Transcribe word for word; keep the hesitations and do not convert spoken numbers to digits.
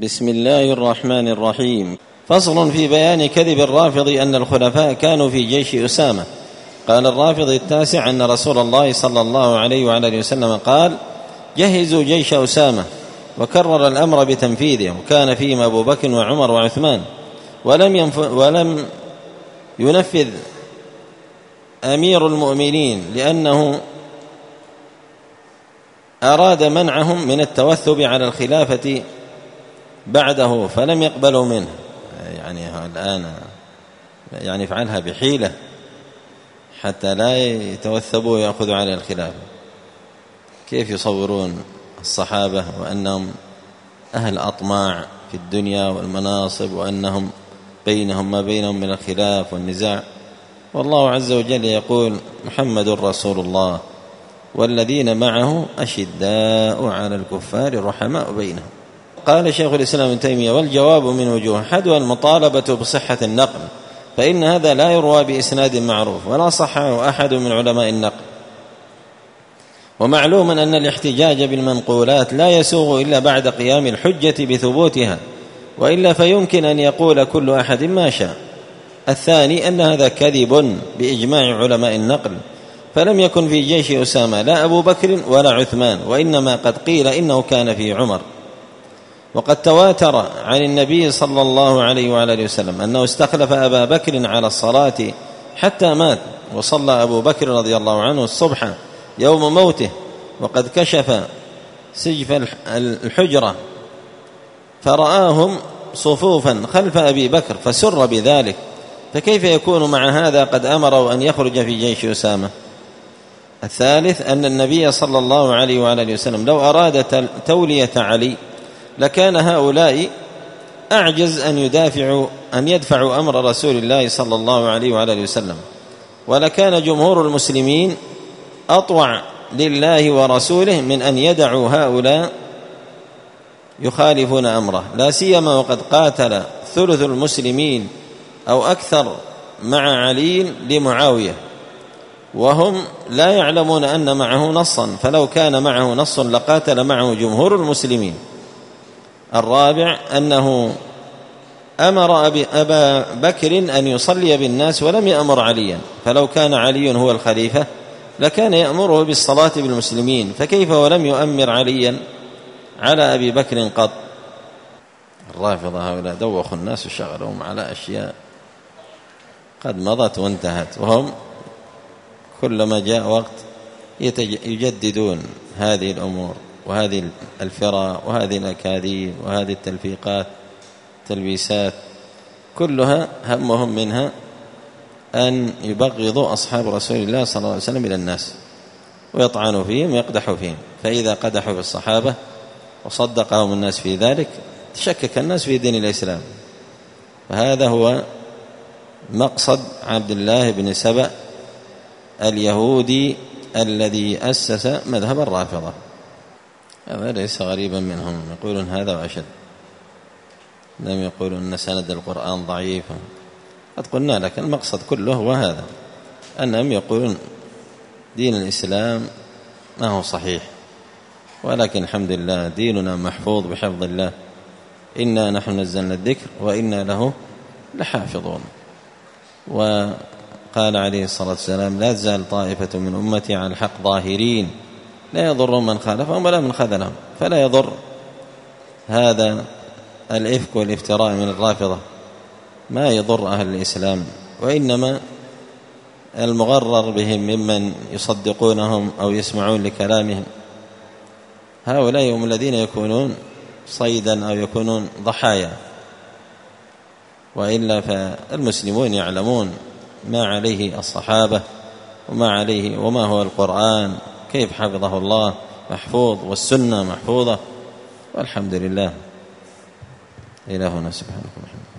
بسم الله الرحمن الرحيم. فصل في بيان كذب الرافض أن الخلفاء كانوا في جيش أسامة. قال الرافض التاسع أن رسول الله صلى الله عليه وعلى آله وسلم قال: جهزوا جيش أسامة، وكرر الأمر بتنفيذه، وكان فيهم أبو بكر وعمر وعثمان، ولم, ينف... ولم ينفذ أمير المؤمنين لأنه أراد منعهم من التوثب على الخلافة بعده فلم يقبلوا منه. يعني الآن يعني فعلها بحيلة حتى لا يتوثبوا ويأخذوا على الخلافة. كيف يصورون الصحابة وأنهم أهل أطماع في الدنيا والمناصب، وأنهم بينهم ما بينهم من الخلاف والنزاع، والله عز وجل يقول: محمد رسول الله والذين معه أشداء على الكفار رحماء بينهم. قال شيخ الإسلام ابن تيمية: والجواب من وجوه: أحدها المطالبة بصحة النقل، فإن هذا لا يروى بإسناد معروف ولا صحه أحد من علماء النقل، ومعلوم أن الاحتجاج بالمنقولات لا يسوغ إلا بعد قيام الحجة بثبوتها، وإلا فيمكن أن يقول كل أحد ما شاء. الثاني أن هذا كذب بإجماع علماء النقل، فلم يكن في جيش أسامة لا أبو بكر ولا عثمان، وإنما قد قيل إنه كان في عمر. وقد تواتر عن النبي صلى الله عليه وعلى آله وسلم أنه استخلف أبا بكر على الصلاة حتى مات، وصلى أبو بكر رضي الله عنه الصبح يوم موته، وقد كشف سجف الحجرة فرآهم صفوفا خلف أبي بكر فسر بذلك، فكيف يكون مع هذا قد أمروا أن يخرج في جيش أسامة؟ الثالث أن النبي صلى الله عليه وعلى آله وسلم لو أراد تولية علي لكان هؤلاء أعجز أن يدافعوا أن يدفعوا أمر رسول الله صلى الله عليه وعلى آله وسلم، ولكان جمهور المسلمين أطوع لله ورسوله من أن يدعوا هؤلاء يخالفون أمره، لا سيما وقد قاتل ثلث المسلمين أو أكثر مع علي لمعاوية، وهم لا يعلمون أن معه نصا، فلو كان معه نص لقاتل معه جمهور المسلمين. الرابع أنه أمر أبا بكر أن يصلي بالناس ولم يأمر عليا، فلو كان علي هو الخليفة لكان يأمره بالصلاة بالمسلمين، فكيف ولم يؤمر عليا على أبي بكر قط؟ الرافضة هؤلاء دوخوا الناس وشغلهم على أشياء قد مضت وانتهت، وهم كلما جاء وقت يجددون هذه الأمور وهذه الفرا وهذه الأكاذيب وهذه التلفيقات تلبيسات، كلها همهم منها أن يبغضوا أصحاب رسول الله صلى الله عليه وسلم إلى الناس ويطعنوا فيهم ويقدحوا فيهم، فإذا قدحوا في الصحابة وصدقهم الناس في ذلك تشكك الناس في دين الإسلام. فهذا هو مقصد عبد الله بن سبأ اليهودي الذي أسس مذهب الرافضة. هذا ليس غريبا منهم، يقولون هذا وأشد، لم يقولون أن سند القرآن ضعيف. قد قلنا لك المقصد كله هو هذا، أنهم يقولون دين الإسلام ما هو صحيح، ولكن الحمد لله ديننا محفوظ بحفظ الله، إنا نحن نزلنا الذكر وإنا له لحافظون. وقال عليه الصلاة والسلام: لا تزال طائفة من أمتي على الحق ظاهرين لا يضر من خالفهم ولا من خذلهم. فلا يضر هذا الإفك والافتراء من الرافضة، ما يضر أهل الإسلام، وإنما المغرر بهم ممن يصدقونهم أو يسمعون لكلامهم، هؤلاء هم الذين يكونون صيدا أو يكونون ضحايا، وإلا فالمسلمون يعلمون ما عليه الصحابة وما عليه وما هو القرآن، كيف حفظه الله محفوظ والسنة محفوظة، والحمد لله. إلهنا سبحانه وتعالى.